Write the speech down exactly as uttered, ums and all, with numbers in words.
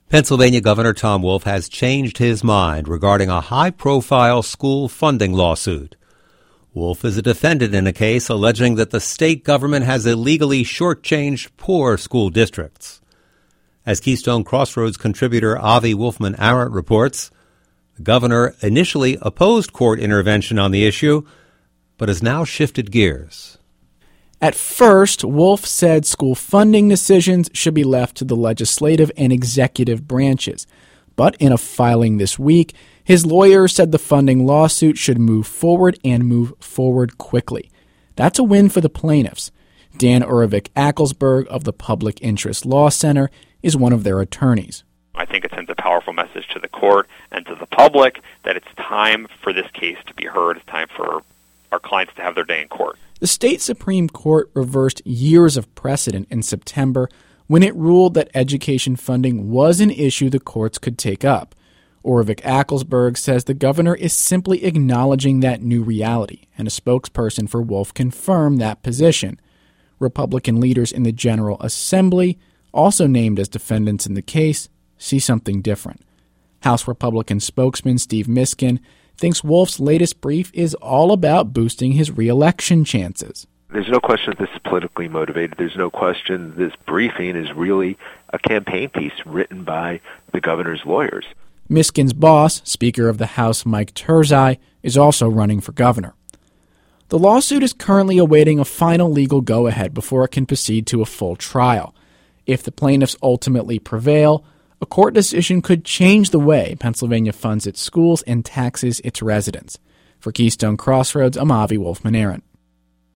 Pennsylvania Governor Tom Wolf has changed his mind regarding a high-profile school funding lawsuit. Wolf is a defendant in a case alleging that the state government has illegally shortchanged poor school districts. As Keystone Crossroads contributor Avi Wolfman-Arent reports, the governor initially opposed court intervention on the issue, but has now shifted gears. At first, Wolf said school funding decisions should be left to the legislative and executive branches. But in a filing this week, his lawyer said the funding lawsuit should move forward and move forward quickly. That's a win for the plaintiffs. Dan Urovic-Acklesberg of the Public Interest Law Center is one of their attorneys. I think it sends a powerful message to the court and to the public that it's time for this case to be heard. It's time for our clients to have their day in court. The state Supreme Court reversed years of precedent in September when it ruled that education funding was an issue the courts could take up. Urovic-Acklesberg says the governor is simply acknowledging that new reality, and a spokesperson for Wolf confirmed that position. Republican leaders in the General Assembly, also named as defendants in the case, see something different. House Republican spokesman Steve Miskin thinks Wolf's latest brief is all about boosting his re-election chances. There's no question that this is politically motivated. There's no question this briefing is really a campaign piece written by the governor's lawyers. Miskin's boss, Speaker of the House Mike Turzai, is also running for governor. The lawsuit is currently awaiting a final legal go-ahead before it can proceed to a full trial. If the plaintiffs ultimately prevail, a court decision could change the way Pennsylvania funds its schools and taxes its residents. For Keystone Crossroads, I'm Avi Wolfman-Arent.